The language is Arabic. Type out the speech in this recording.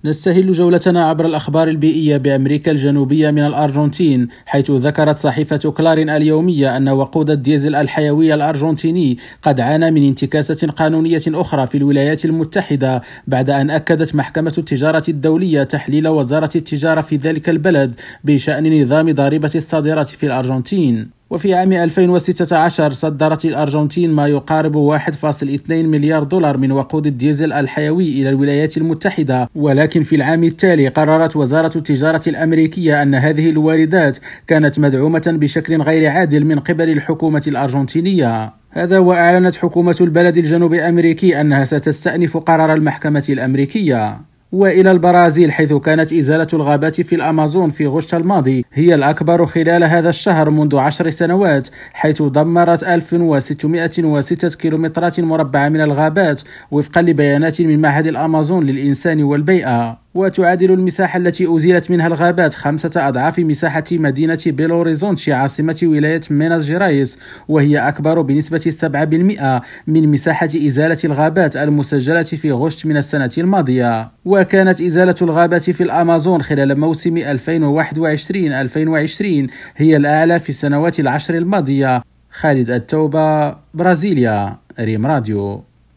نستهل جولتنا عبر الأخبار البيئية بأمريكا الجنوبية من الأرجنتين، حيث ذكرت صحيفة كلارين اليومية أن وقود الديزل الحيوي الأرجنتيني قد عانى من انتكاسة قانونية أخرى في الولايات المتحدة، بعد أن أكدت محكمة التجارة الدولية تحليل وزارة التجارة في ذلك البلد بشأن نظام ضريبة الصادرات في الأرجنتين. وفي عام 2016 صدرت الأرجنتين ما يقارب 1.2 مليار دولار من وقود الديزل الحيوي إلى الولايات المتحدة، ولكن في العام التالي قررت وزارة التجارة الأمريكية أن هذه الواردات كانت مدعومة بشكل غير عادل من قبل الحكومة الأرجنتينية. هذا وأعلنت حكومة البلد الجنوب أمريكي أنها ستستأنف قرار المحكمة الأمريكية. وإلى البرازيل، حيث كانت إزالة الغابات في الأمازون في غشت الماضي هي الأكبر خلال هذا الشهر منذ 10 سنوات، حيث دمرت 1606 كيلومترات مربعة من الغابات وفقا لبيانات من معهد الأمازون للإنسان والبيئة. وتعادل المساحة التي أزيلت منها الغابات 5 أضعاف مساحة مدينة بيلو هوريزونتي عاصمة ولاية ميناس جيرايس، وهي أكبر بنسبة 7% من مساحة إزالة الغابات المسجلة في غشت من السنة الماضية. وكانت إزالة الغابات في الأمازون خلال موسم 2021-2020 هي الأعلى في السنوات 10 الماضية. خالد التوبة، برازيليا، ريم راديو.